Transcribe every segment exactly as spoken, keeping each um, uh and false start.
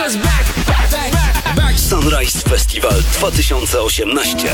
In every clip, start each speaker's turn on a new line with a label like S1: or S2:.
S1: Sunrise Festival dwa tysiące osiemnaście.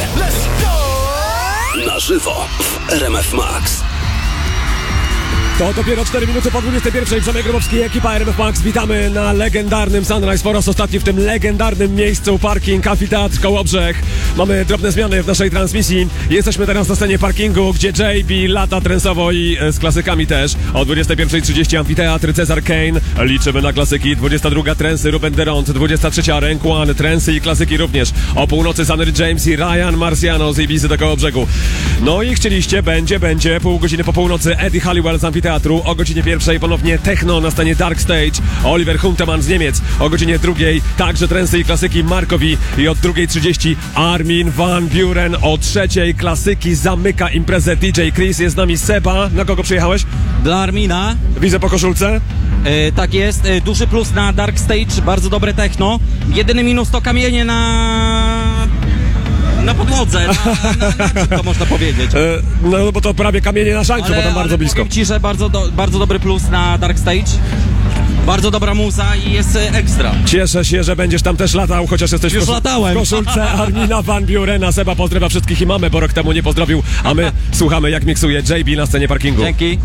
S1: Na żywo w R M F Max.
S2: To dopiero cztery minuty po dwudziestej pierwszej. Przemek Grabowski i ekipa R M F Max. Witamy na legendarnym Sunrise po raz ostatni w tym legendarnym miejscu. Parking Amfiteatr Kołobrzeg. Mamy drobne zmiany w naszej transmisji. Jesteśmy teraz na scenie parkingu, gdzie J B lata trensowo i e, z klasykami też. O dwudziestej pierwszej trzydzieści Amfiteatr Cezar Kane. Liczymy na klasyki. dwudziesta druga Trensy Ruben Deront. dwudziesta trzecia Rank One. Trensy i klasyki również. O północy Sunny James i Ryan Marciano z Ibizy do Kołobrzegu. No i chcieliście, będzie, będzie. Pół godziny po północy Eddie Halliwell z Amfiteatru. O godzinie pierwszej ponownie techno na stanie Dark Stage. Oliver Huntemann z Niemiec. O godzinie drugiej także trensy i klasyki Markowi. I od drugiej trzydzieści Armin van Buuren. O trzeciej klasyki zamyka imprezę D J Chris. Jest z nami Seba. Na kogo przyjechałeś?
S3: Dla Armina.
S2: Widzę po koszulce.
S3: E, tak jest. E, duży plus na Dark Stage. Bardzo dobre techno. Jedyny minus to kamienie na... Na podłodze, na, na, na czym to można powiedzieć.
S2: E, no bo to prawie kamienie na szańcu, bo tam bardzo blisko.
S3: Powiem ci, że bardzo, do, bardzo dobry plus na Dark Stage. Bardzo dobra muza i jest ekstra.
S2: Cieszę się, że będziesz tam też latał, chociaż jesteś
S3: Już
S2: w, koszu-
S3: latałem.
S2: w koszulce Armina van Burena. Seba pozdrawia wszystkich i mamy, bo rok temu nie pozdrowił, a my słuchamy, jak miksuje J B na scenie parkingu.
S3: Dzięki.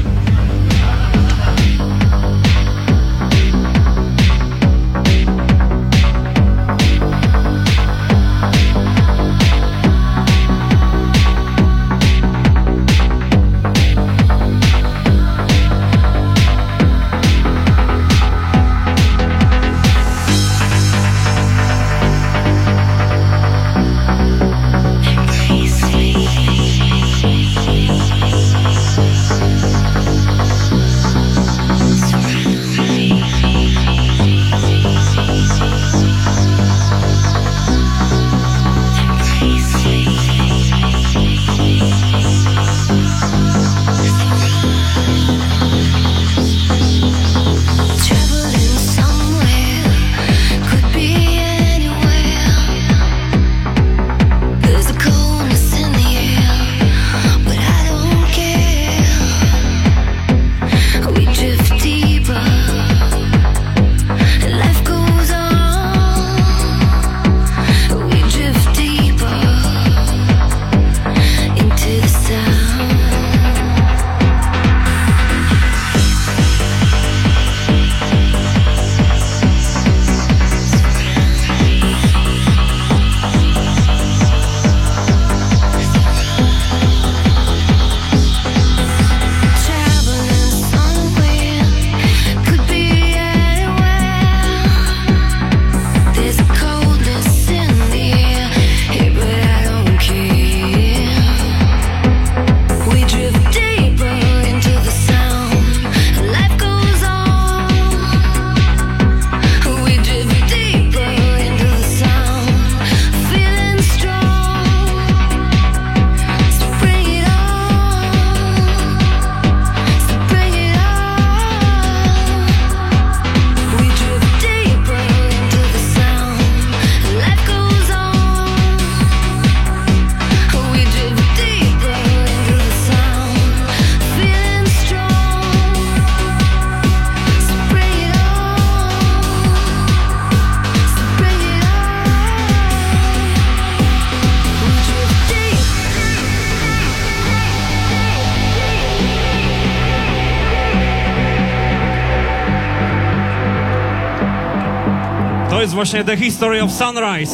S4: To jest właśnie The History of Sunrise.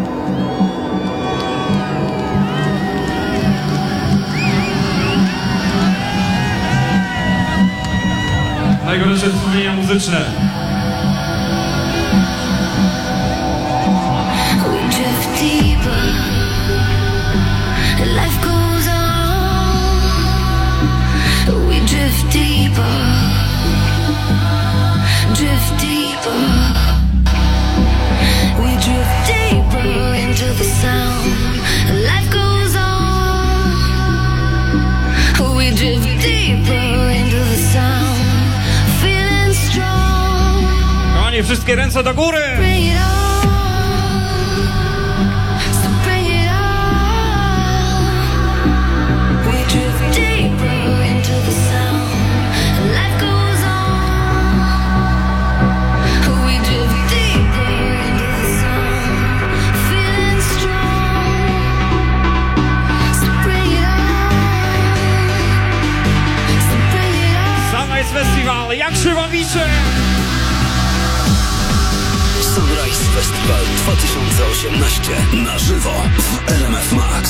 S4: Najgorsze wspomnienia muzyczne. Kochani, wszystkie ręce do góry!
S1: Festiwal dwa tysiące osiemnaście na żywo w R M F Max.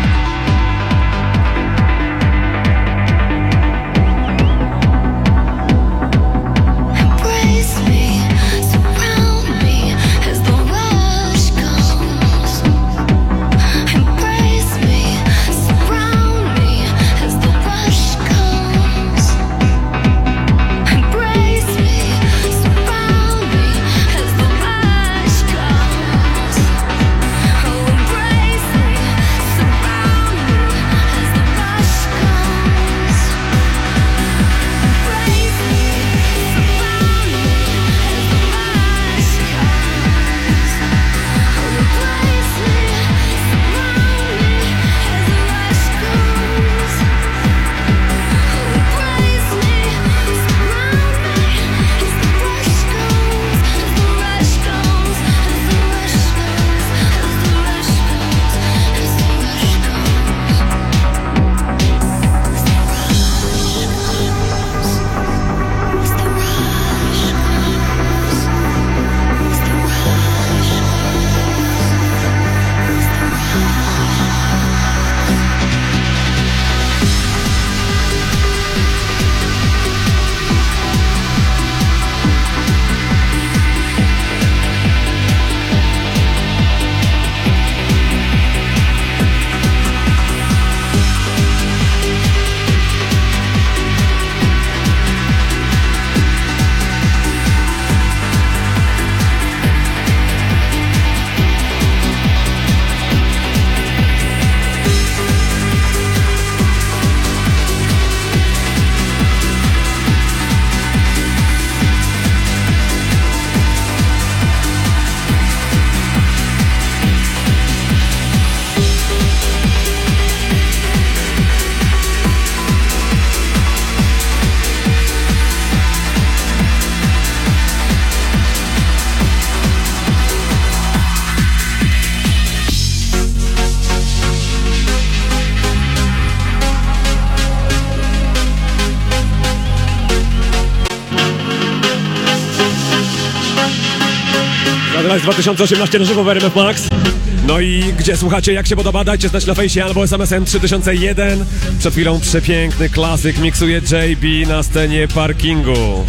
S2: dwa tysiące osiemnaście na żywo w R M F Max. No i gdzie słuchacie, jak się podoba, dajcie znać na fejsie albo S M S em trzy tysiące jeden. Przed chwilą przepiękny klasyk miksuje J B na scenie parkingu.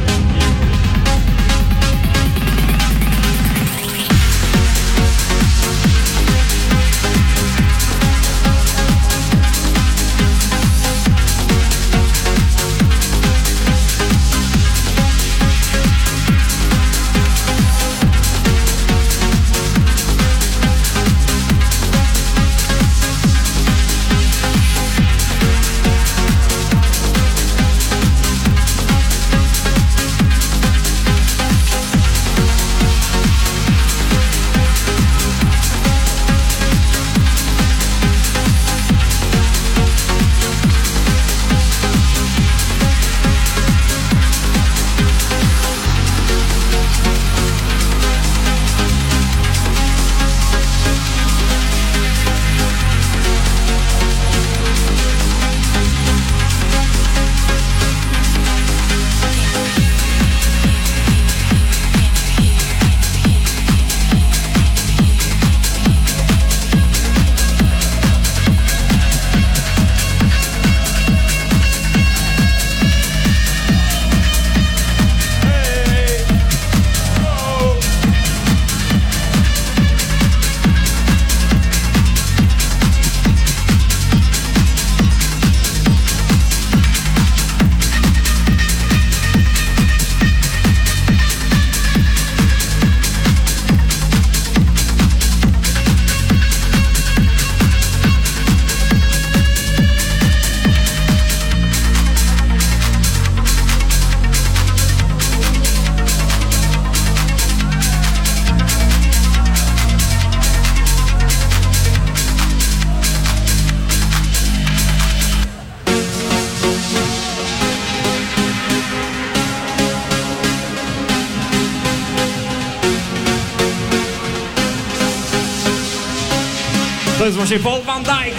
S4: To jest właśnie Paul Van Dyk.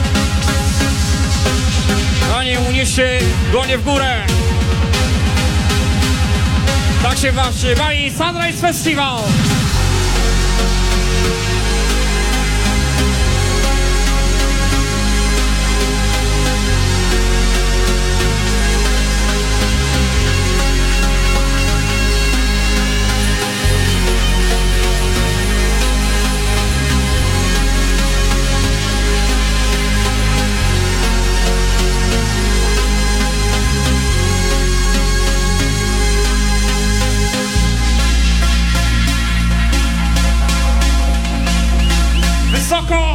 S4: Panie, unieście dłonie w górę. Tak się właśnie bawi Sunrise Festival. Wysoko!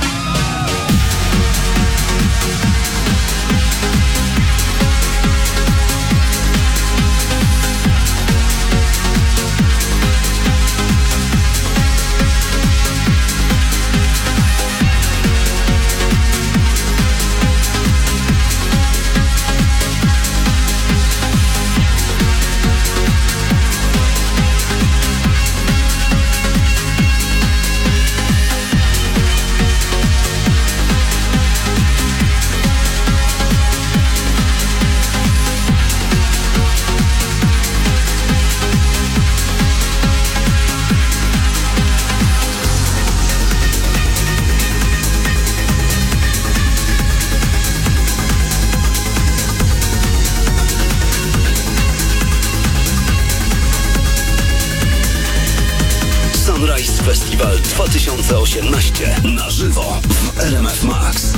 S1: Sunrise Festival dwa tysiące osiemnaście na żywo w R M F Max.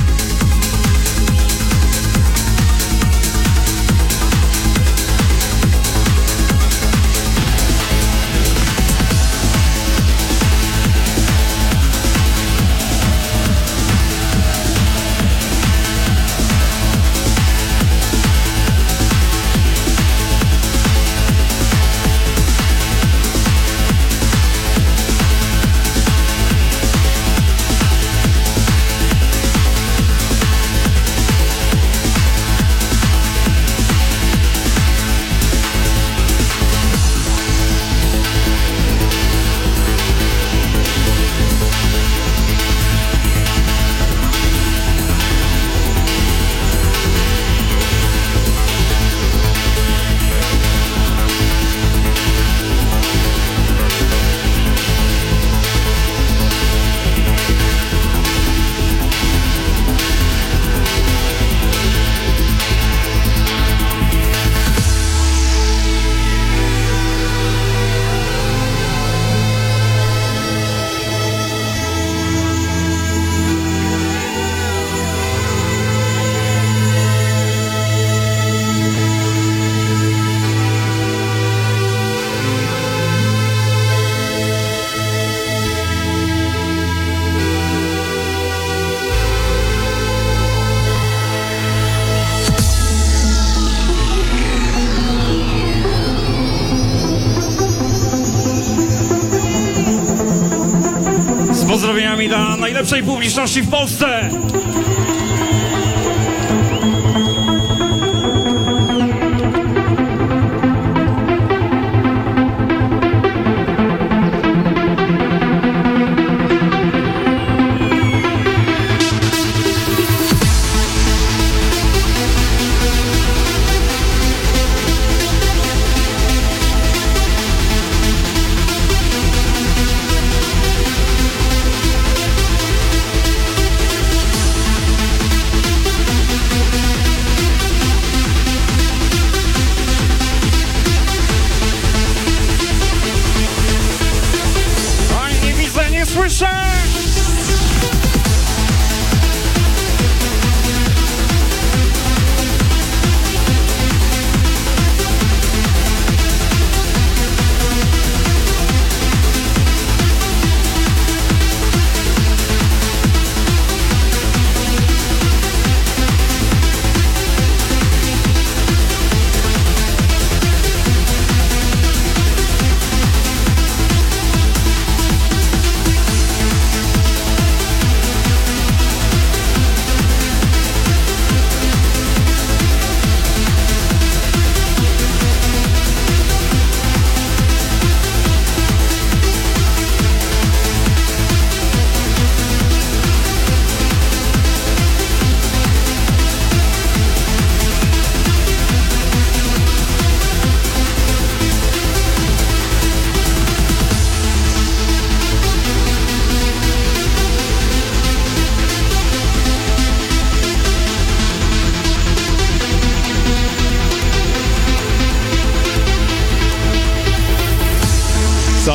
S4: Pozdrowieniami dla najlepszej publiczności w Polsce.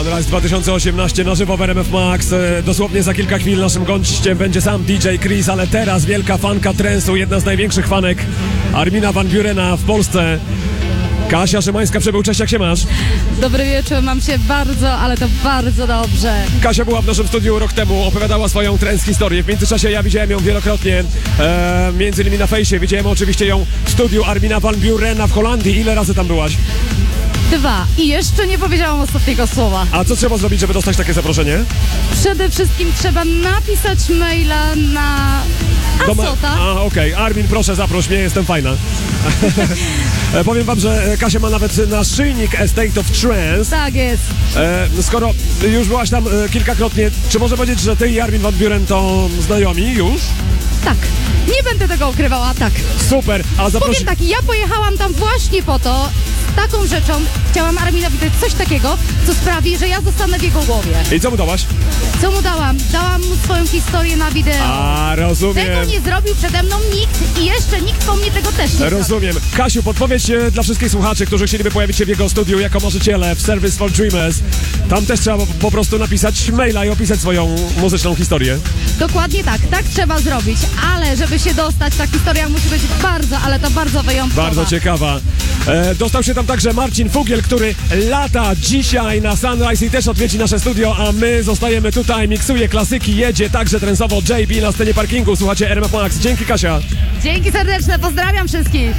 S2: Sunrise dwa tysiące osiemnaście na żywo w R M F Max. E, Dosłownie za kilka chwil naszym gościem będzie sam D J Chris, ale teraz wielka fanka trance'u, jedna z największych fanek Armina van Burena w Polsce. Kasia Szymańska Przebył, cześć, jak się masz?
S5: Dobry wieczór, mam się bardzo, ale to bardzo dobrze.
S2: Kasia była w naszym studiu rok temu, opowiadała swoją trance historię. W międzyczasie ja widziałem ją wielokrotnie, e, między innymi na fejsie. Widziałem oczywiście ją w studiu Armina van Burena w Holandii. Ile razy tam byłaś?
S5: Dwa. I jeszcze nie powiedziałam ostatniego słowa.
S2: A co trzeba zrobić, żeby dostać takie zaproszenie?
S5: Przede wszystkim trzeba napisać maila na
S2: Doma-
S5: Asota.
S2: A, okej. Armin, proszę, zaproś mnie, jestem fajna. E, Powiem wam, że Kasia ma nawet naszyjnik A State of Trance.
S5: Tak jest.
S2: E, skoro już byłaś tam e, kilkakrotnie, czy może powiedzieć, że ty i Armin van Buren to znajomi już?
S5: Tak. Nie będę tego ukrywała, tak.
S2: Super, a zaprosi...
S5: Powiem tak, ja pojechałam tam właśnie po to, z taką rzeczą, chciałam Arminowi dać coś takiego, co sprawi, że ja zostanę w jego głowie.
S2: I co mu dałaś?
S5: Co mu dałam? Dałam mu swoją historię na wideo.
S2: A, rozumiem.
S5: Tego nie zrobił przede mną nikt i jeszcze nikt po mnie tego też nie zrobił.
S2: Rozumiem. Kasiu, podpowiedź e, dla wszystkich słuchaczy, którzy chcieliby pojawić się w jego studiu jako marzyciele w Service for Dreamers. Tam też trzeba po, po prostu napisać maila i opisać swoją muzyczną historię.
S5: Dokładnie tak, tak trzeba zrobić, ale żeby się dostać, ta historia musi być bardzo, ale to bardzo wyjątkowa.
S2: Bardzo ciekawa. E, dostał się tam także Marcin Fugiel, który lata dzisiaj na Sunrise i też odwiedzi nasze studio, a my zostajemy tutaj, miksuje klasyki, jedzie także trensowo J B na scenie parkingu. Słuchacie R M F Max. Dzięki, Kasia.
S5: Dzięki serdeczne, pozdrawiam wszystkich.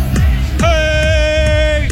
S2: Hej!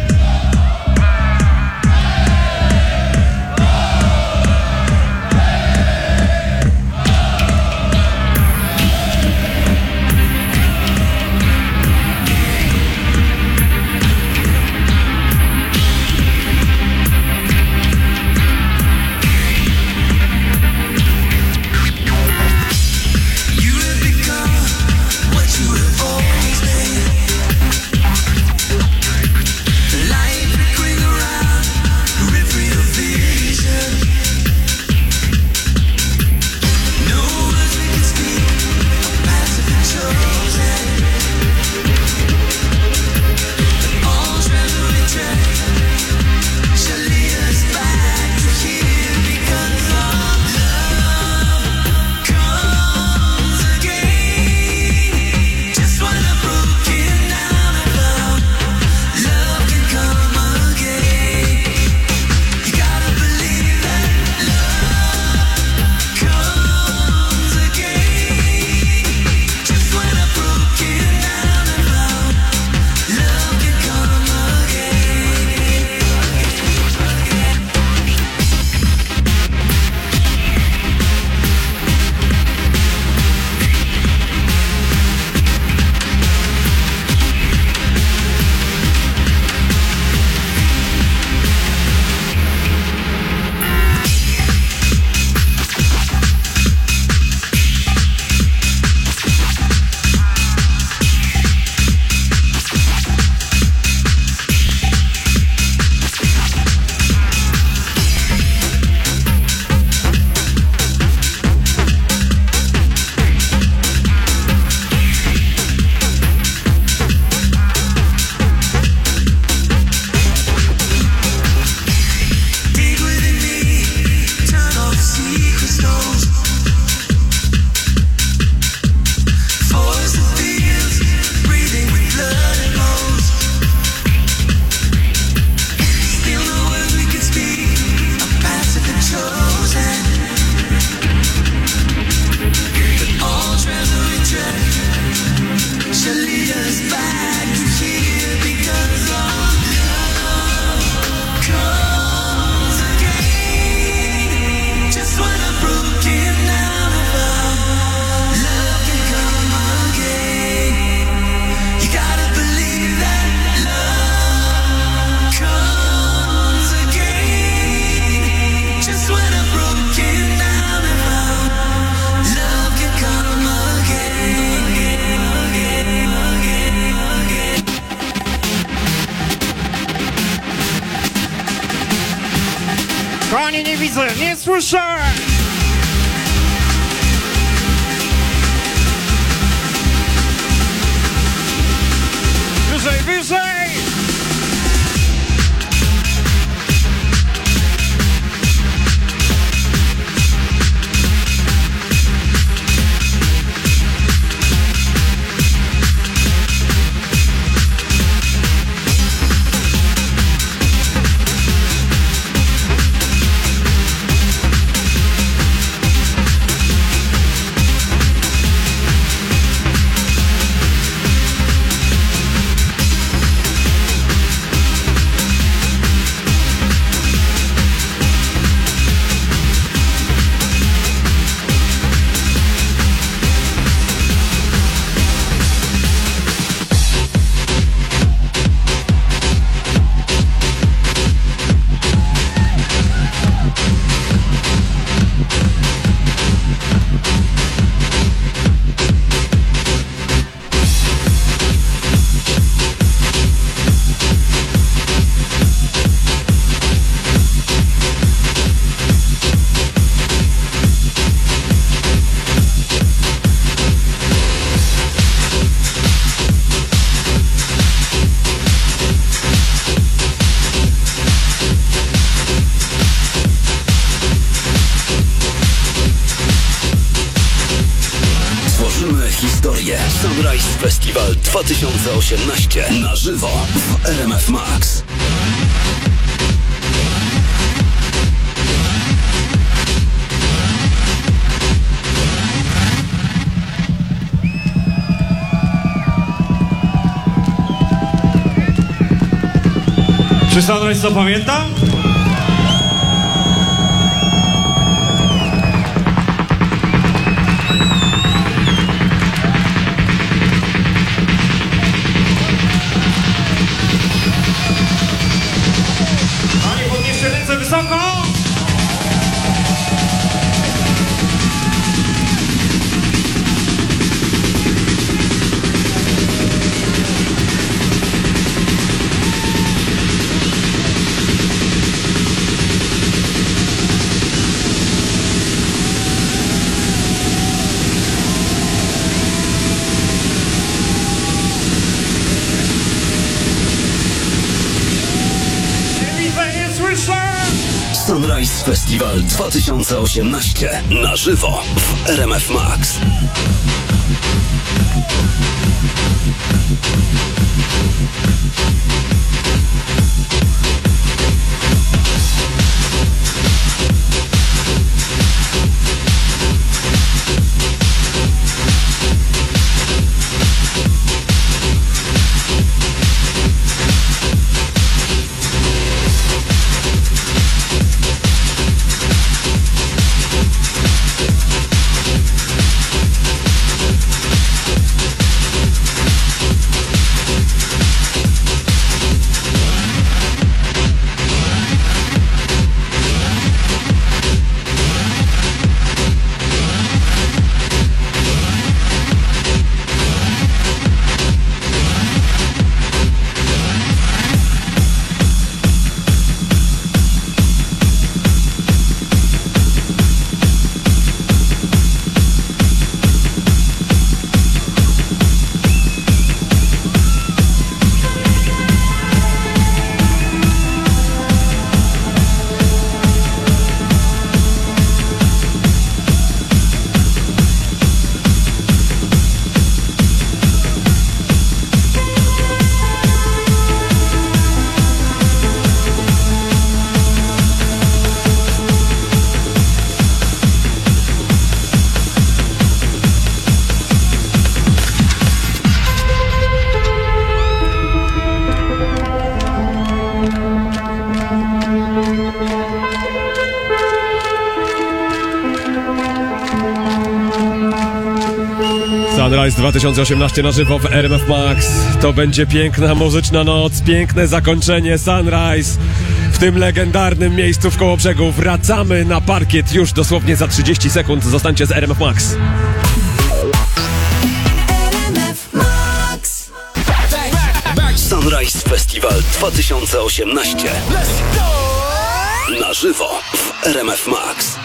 S4: Kochani, nie widzę, nie słyszę! Wyżej, wyżej!
S1: Festiwal dwa tysiące osiemnaście na żywo w R M F Max.
S4: Czy Sunrise to pamięta? Panie, podnieście ręce wysoko!
S1: Sunrise Festiwal dwa tysiące osiemnaście na żywo w R M F Max.
S2: Sunrise dwa tysiące osiemnaście na żywo w R M F Max. To będzie piękna muzyczna noc, piękne zakończenie Sunrise w tym legendarnym miejscu w Kołobrzegu. Wracamy na parkiet już dosłownie za trzydzieści sekund. Zostańcie z R M F Max.
S1: Sunrise Festiwal dwa tysiące osiemnaście na żywo w R M F Max.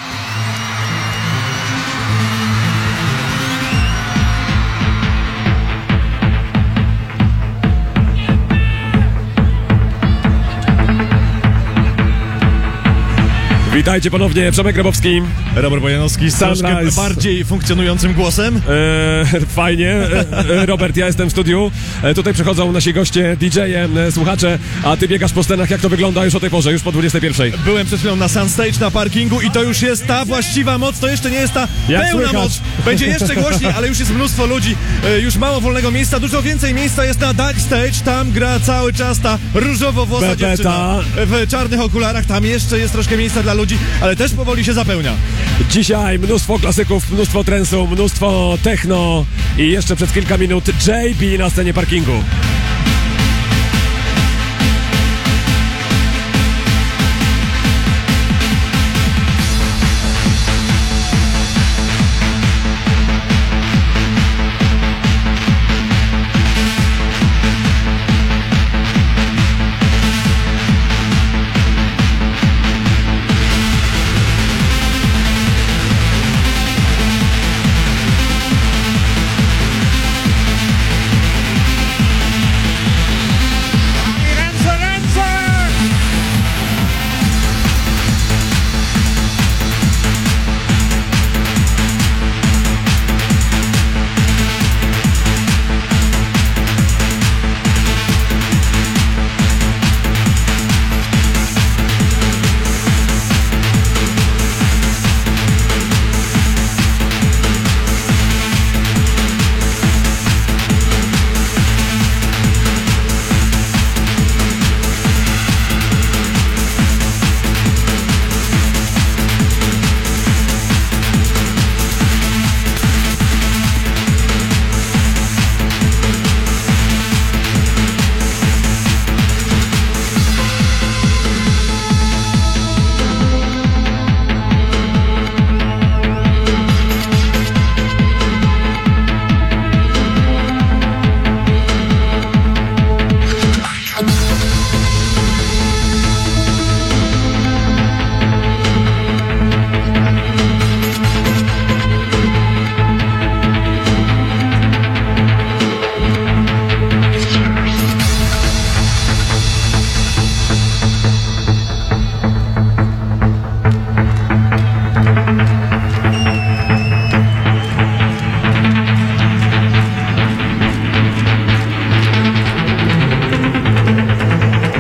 S2: Witajcie ponownie, Przemek Grabowski,
S6: Robert Bojanowski z troszkę bardziej funkcjonującym głosem.
S2: E, fajnie. E, Robert, ja jestem w studiu. E, tutaj przychodzą nasi goście, D J e, e, słuchacze, a ty biegasz po scenach. Jak to wygląda już o tej porze, już po dwudziestej pierwszej?
S6: Byłem przed chwilą na Sunstage na parkingu i to już jest ta właściwa moc, to jeszcze nie jest ta
S2: Jak
S6: pełna
S2: słychać?
S6: moc. Będzie jeszcze głośniej, ale już jest mnóstwo ludzi, e, już mało wolnego miejsca, dużo więcej miejsca jest na Dark Stage, tam gra cały czas ta różowo-włosa
S2: Bebeta.
S6: dziewczyna w czarnych okularach, tam jeszcze jest troszkę miejsca dla ludzi, ale też powoli się zapełnia.
S2: Dzisiaj mnóstwo klasyków, mnóstwo transu, mnóstwo techno i jeszcze przez kilka minut J B na scenie parkingu.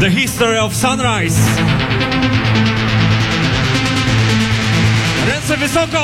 S6: The history of Sunrise. Ręce wysoko!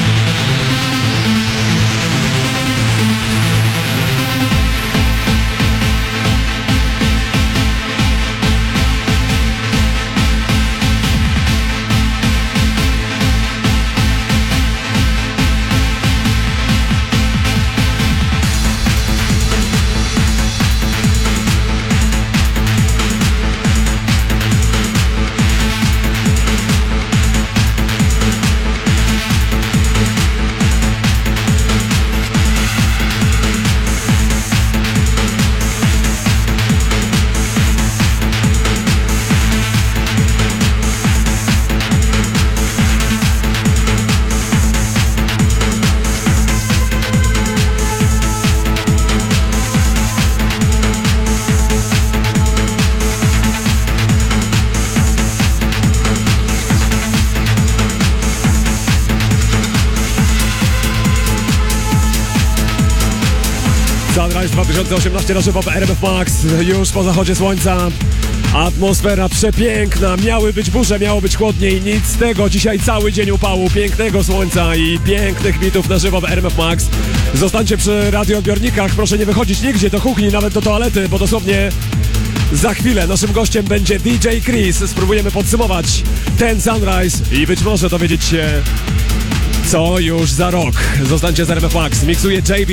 S2: Sunrise dwa tysiące osiemnaście na żywo w R M F Max, już po zachodzie słońca. Atmosfera przepiękna, miały być burze, miało być chłodniej, nic z tego. Dzisiaj cały dzień upału, pięknego słońca i pięknych bitów na żywo w R M F Max. Zostańcie przy radioodbiornikach, proszę nie wychodzić nigdzie do kuchni, nawet do toalety, bo dosłownie za chwilę naszym gościem będzie D J Chris. Spróbujemy podsumować ten Sunrise i być może dowiedzieć się, co już za rok. Zostańcie z R M F Max, miksuje J B.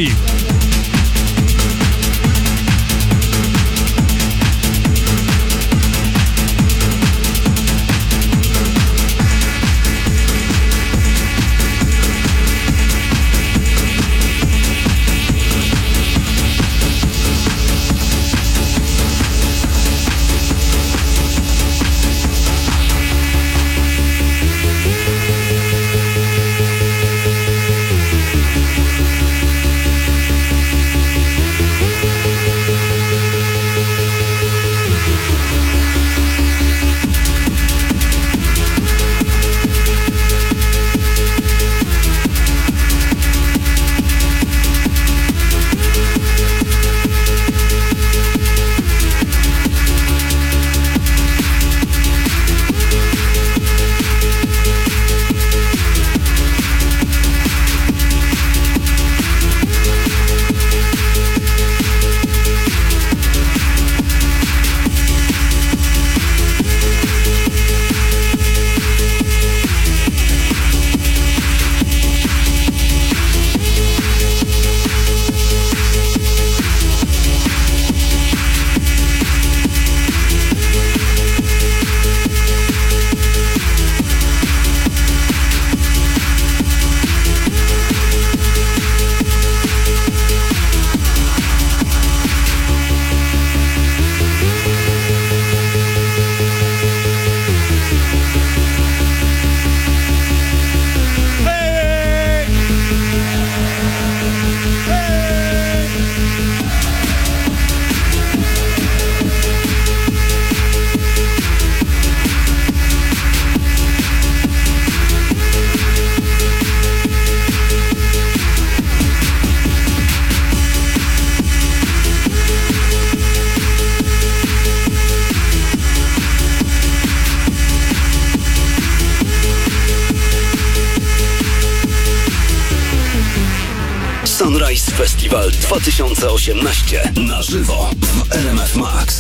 S1: Sunrise Festival dwa tysiące osiemnaście na żywo w R M F Max.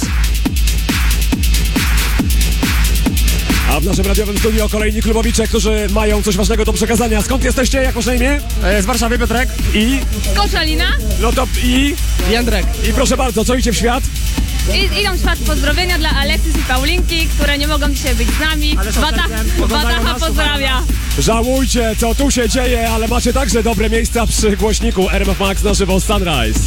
S2: A w naszym radiowym studio kolejni klubowicze, którzy mają coś ważnego do przekazania. Skąd jesteście? Jak masz na imię?
S7: Z Warszawy, Piotrek.
S2: I?
S8: Koszalina.
S2: No to i?
S7: Jędrek.
S2: I proszę bardzo, co idzie w świat?
S8: I, idą w świat pozdrowienia dla Aleksis i Paulinki, które nie mogą dzisiaj być z nami. Bata, Batacha pozdrawia.
S2: Żałujcie, co tu się dzieje, ale macie także dobre miejsca przy głośniku R M F Max na żywo Sunrise.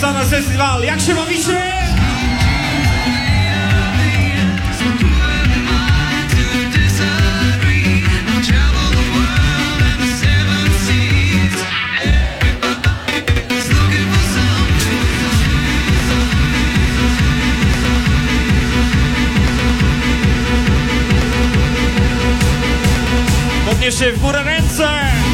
S4: Sunrise Festival. Jak się bawicie? Podnieście w górę ręce!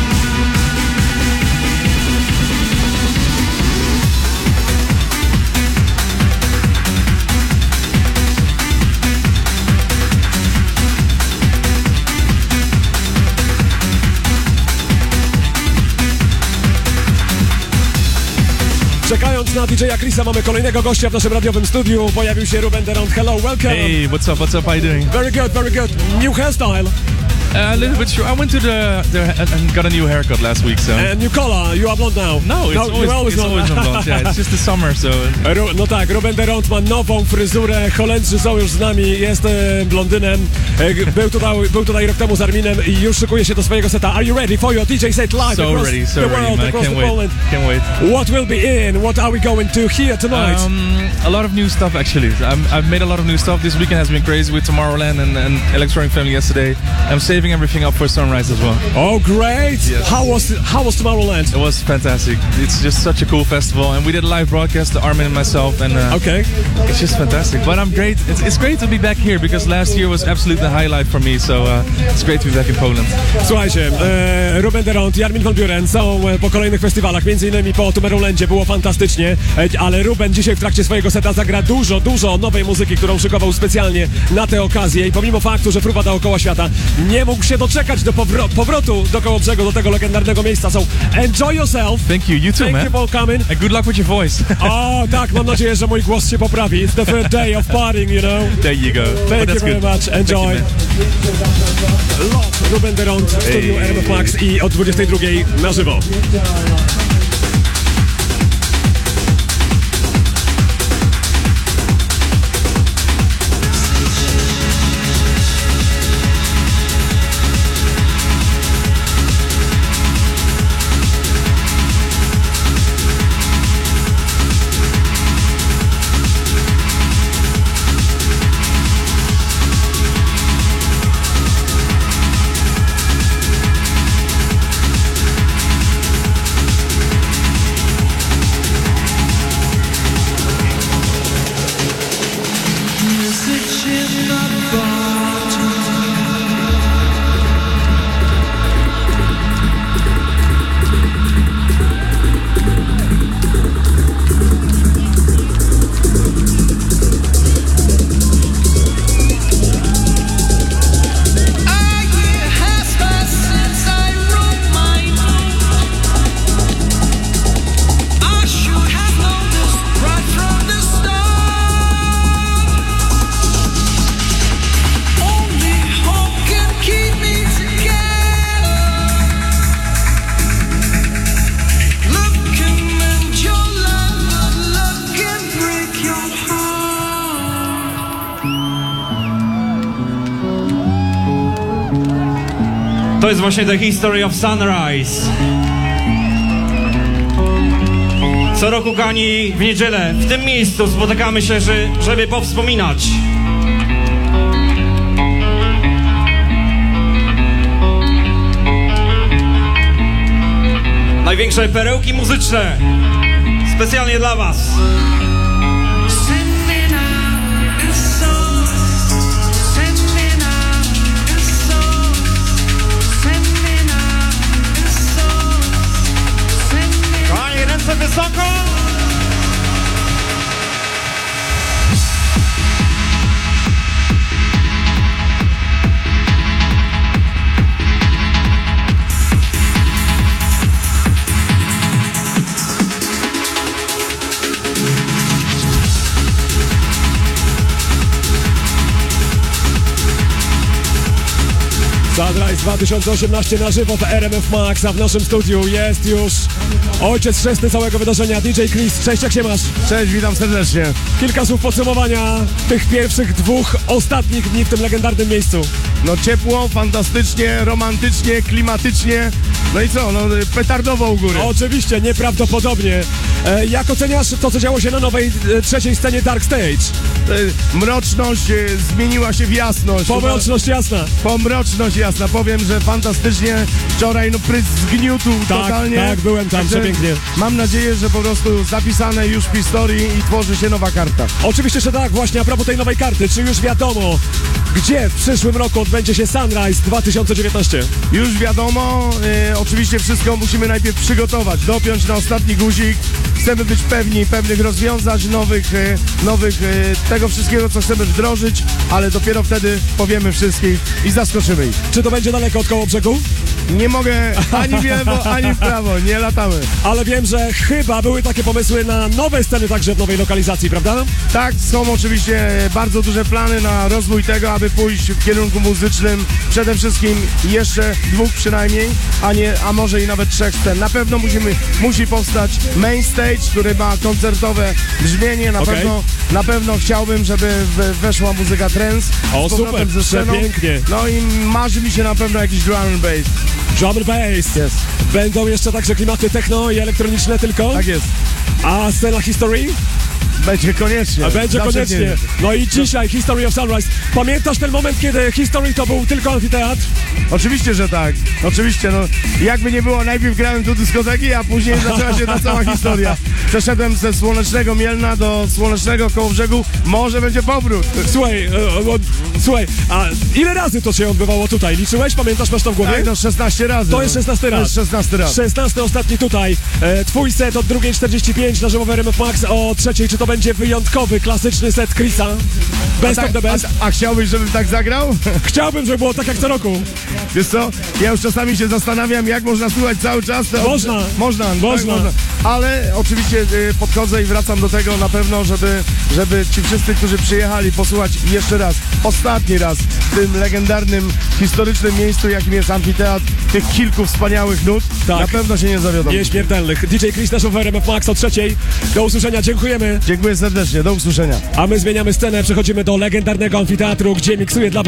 S2: Czekając na D J Chrisa, mamy kolejnego gościa w naszym radiowym studiu. Pojawił się Ruben de Ronde. Hello, welcome.
S7: Hey, what's up? What's up? How you doing?
S2: Very good, very good. New hairstyle.
S7: Uh, a little bit sure. I went to the, the and got a new haircut last week, so.
S2: And new color. You are blonde now.
S7: No, it's
S2: no,
S7: always,
S2: always,
S7: it's always been blonde. Yeah, it's just the summer, so.
S2: Ru, no tak, Ruben de Ronde ma nową fryzurę. Holendrzy są już z nami. Jest e, blondynem. E, był, tutaj, był tutaj rok temu z Arminem i już szykuje się do swojego seta. Are you ready for your D J set live
S7: So
S2: across
S7: ready, so
S2: the
S7: ready,
S2: world,
S7: man.
S2: across
S7: Can't
S2: the
S7: wait.
S2: Poland?
S7: Can't wait.
S2: What will be in? What are we going to hear tonight?
S7: Um, a lot of new stuff, actually. I'm, I've made a lot of new stuff. This weekend has been crazy with Tomorrowland and, and Electronic Family yesterday. I'm saving everything up for Sunrise as well.
S2: Oh, great!
S7: Yes.
S2: How was how was Tomorrowland?
S7: It was fantastic. It's just such a cool festival, and we did a live broadcast, to Armin and myself, and uh,
S2: Okay.
S7: it's just fantastic. But I'm great. It's, it's great to be back here because last year was absolutely the highlight for me. So uh, it's great to be back in Poland.
S2: Słuchajcie, e, Ruben de Ronde i Armin van Buuren są e, po kolejnych festiwalach, między innymi po Tomorrowlandzie, było fantastycznie, e, ale Ruben dzisiaj w trakcie swojego seta zagra dużo, dużo nowej muzyki, którą szykował specjalnie na tę okazję i pomimo faktu, że fruwa dookoła świata, nie mógł się doczekać do powro- powrotu do Kołobrzegu, do tego legendarnego miejsca. So enjoy yourself.
S7: Thank you. You too,
S2: Thank
S7: man.
S2: you for coming.
S7: And good luck with your voice.
S2: O, tak, mam nadzieję, że mój głos się poprawi. It's the third day of partying, you know.
S7: There you go.
S2: Thank
S7: But
S2: you
S7: that's
S2: very
S7: good.
S2: much. Enjoy.
S7: Thank you, man.
S2: Love, Ruben de Ronde w studiu R M F Max i od dwudziestej drugiej na żywo.
S4: To jest właśnie The History of Sunrise. Co roku, kochani, w niedzielę w tym miejscu spotykamy się, żeby powspominać. Największe perełki muzyczne specjalnie dla was. Kochani, ręce wysoko.
S2: Sunrise dwa tysiące osiemnaście na żywo w R M F Max, a w naszym studiu jest już ojciec chrzestny całego wydarzenia, D J Chris. Cześć, jak się masz?
S6: Cześć, witam serdecznie.
S2: Kilka słów podsumowania tych pierwszych dwóch ostatnich dni w tym legendarnym miejscu.
S6: No ciepło, fantastycznie, romantycznie, klimatycznie. No i co, no petardowo u góry.
S2: Oczywiście, nieprawdopodobnie. E, jak oceniasz to, co działo się na nowej e, trzeciej scenie Dark Stage?
S6: E, Mroczność e, zmieniła się w jasność.
S2: Pomroczność jasna.
S6: Pomroczność jasna. Powiem, że fantastycznie. Wczoraj no pryc zgniótł
S2: Tak,
S6: totalnie.
S2: tak, byłem tam,
S6: Także
S2: przepięknie.
S6: Mam nadzieję, że po prostu zapisane już w historii i tworzy się nowa karta.
S2: Oczywiście, że tak, właśnie a propos tej nowej karty, czy już wiadomo, gdzie w przyszłym roku odbędzie się Sunrise dwa tysiące dziewiętnaście?
S6: Już wiadomo, e, oczywiście wszystko musimy najpierw przygotować, dopiąć na ostatni guzik. Chcemy być pewni pewnych rozwiązań, nowych, e, nowych e, tego wszystkiego, co chcemy wdrożyć, ale dopiero wtedy powiemy wszystkich i zaskoczymy ich.
S2: Czy to będzie daleko od Kołobrzegu?
S6: Nie mogę ani w lewo, ani w prawo, nie latamy.
S2: Ale wiem, że chyba były takie pomysły na nowe sceny także w nowej lokalizacji, prawda?
S6: Tak, są oczywiście bardzo duże plany na rozwój tego, aby pójść w kierunku muzycznym. Przede wszystkim jeszcze dwóch przynajmniej, a nie, a może i nawet trzech scen. Na pewno musimy, musi powstać main stage, który ma koncertowe brzmienie. Na,
S2: Okay.
S6: pewno, na pewno chciałbym, żeby w, weszła muzyka trance.
S2: O,
S6: z powrotem
S2: super,
S6: ze sceną.
S2: przepięknie.
S6: No i marzy mi się na pewno jakiś drum and bass.
S2: Drum and bass.
S6: Yes.
S2: Będą jeszcze także klimaty techno i elektroniczne tylko?
S6: Tak jest.
S2: A scena History?
S6: Będzie koniecznie.
S2: A będzie
S6: Zawsze
S2: koniecznie.
S6: nie.
S2: No i dzisiaj History of Sunrise. Pamiętasz ten moment, kiedy History to był tylko amfiteatr?
S6: Oczywiście, że tak. Oczywiście, no. Jakby nie było, najpierw grałem do dyskoteki, a później zaczęła się ta cała historia. Przeszedłem ze Słonecznego Mielna do Słonecznego Kołobrzegu. Może będzie powrót.
S2: Słuchaj, e, e, słuchaj, a ile razy to się odbywało tutaj? Liczyłeś? Pamiętasz, masz to w głowie?
S6: Tak, no szesnaście razy.
S2: To jest szesnasty
S6: To
S2: raz.
S6: jest szesnasty raz.
S2: szesnasty ostatni tutaj. E, twój set od drugiej czterdzieści pięć na żywo w R M F Max, o trzeciej. Czy to będzie wyjątkowy, klasyczny set Chrisa? Best
S6: A,
S2: of the
S6: tak,
S2: best?
S6: a, a chciałbyś, żebym tak zagrał?
S2: Chciałbym, żeby było tak jak co roku.
S6: Wiesz co, ja już czasami się zastanawiam, jak można słuchać cały czas. To
S2: Można.
S6: Można, tak,
S2: Można.
S6: można. Ale oczywiście y, podchodzę i wracam do tego na pewno, żeby, żeby ci wszyscy, którzy przyjechali, posłuchać jeszcze raz, ostatni raz w tym legendarnym, historycznym miejscu, jakim jest amfiteatr, tych kilku wspaniałych nut,
S2: Tak.
S6: na pewno się nie zawiodą.
S2: Nieśmiertelnych. D J Chris nasz w R M F Max o trzeciej. Do usłyszenia, dziękujemy.
S6: Dziękuję serdecznie, do usłyszenia.
S2: A my zmieniamy scenę, przechodzimy do legendarnego amfiteatru, gdzie miksuje dla